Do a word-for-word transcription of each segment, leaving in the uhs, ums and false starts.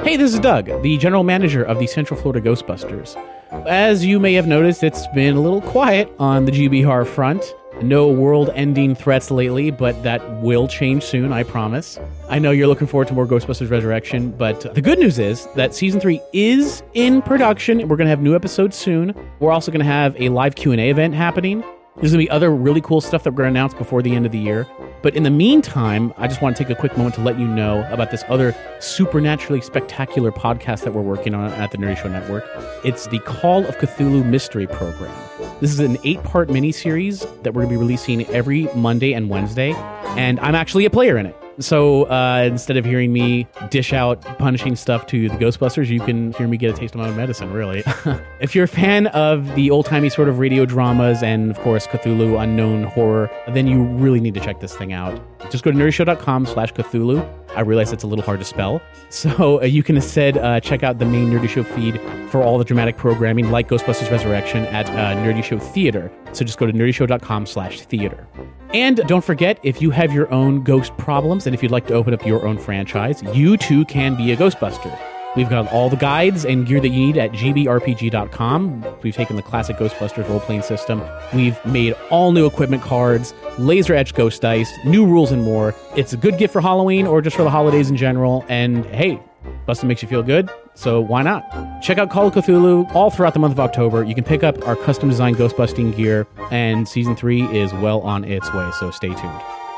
Hey, this is Doug, the general manager of the Central Florida Ghostbusters. As you may have noticed, it's been a little quiet on the G B horror front. No world-ending threats lately, but that will change soon, I promise. I know you're looking forward to more Ghostbusters Resurrection, but the good news is that Season three is in production. We're going to have new episodes soon. We're also going to have a live Q and A event happening. There's going to be other really cool stuff that we're going to announce before the end of the year. But in the meantime, I just want to take a quick moment to let you know about this other supernaturally spectacular podcast that we're working on at the Nerdy Show Network. It's the Call of Cthulhu Mystery Program. This is an eight-part miniseries that we're going to be releasing every Monday and Wednesday, and I'm actually a player in it. So uh, instead of hearing me dish out punishing stuff to the Ghostbusters, you can hear me get a taste of my own medicine, really. If you're a fan of the old-timey sort of radio dramas and, of course, Cthulhu unknown horror, then you really need to check this thing out. Just go to nerdyshow.com slash Cthulhu. I realize it's a little hard to spell. So uh, you can instead uh, check out the main Nerdy Show feed for all the dramatic programming like Ghostbusters Resurrection at uh, Nerdy Show Theater. So just go to nerdyshow.com slash theater. And don't forget, if you have your own ghost problems and if you'd like to open up your own franchise, you too can be a Ghostbuster. We've got all the guides and gear that you need at G B R P G dot com. We've taken the classic Ghostbusters role-playing system. We've made all new equipment cards, laser-etched ghost dice, new rules, and more. It's a good gift for Halloween or just for the holidays in general. And hey, busting makes you feel good, so why not? Check out Call of Cthulhu all throughout the month of October. You can pick up our custom-designed Ghostbusting gear, and Season three is well on its way, so stay tuned.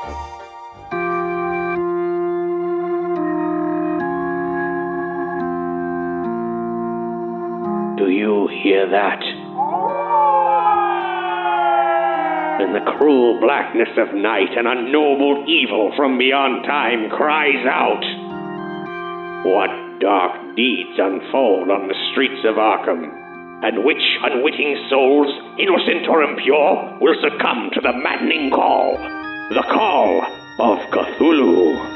Do you hear that? In the cruel blackness of night, an unknowable evil from beyond time cries out. What dark deeds unfold on the streets of Arkham, and which unwitting souls, innocent or impure, will succumb to the maddening call, the call of Cthulhu.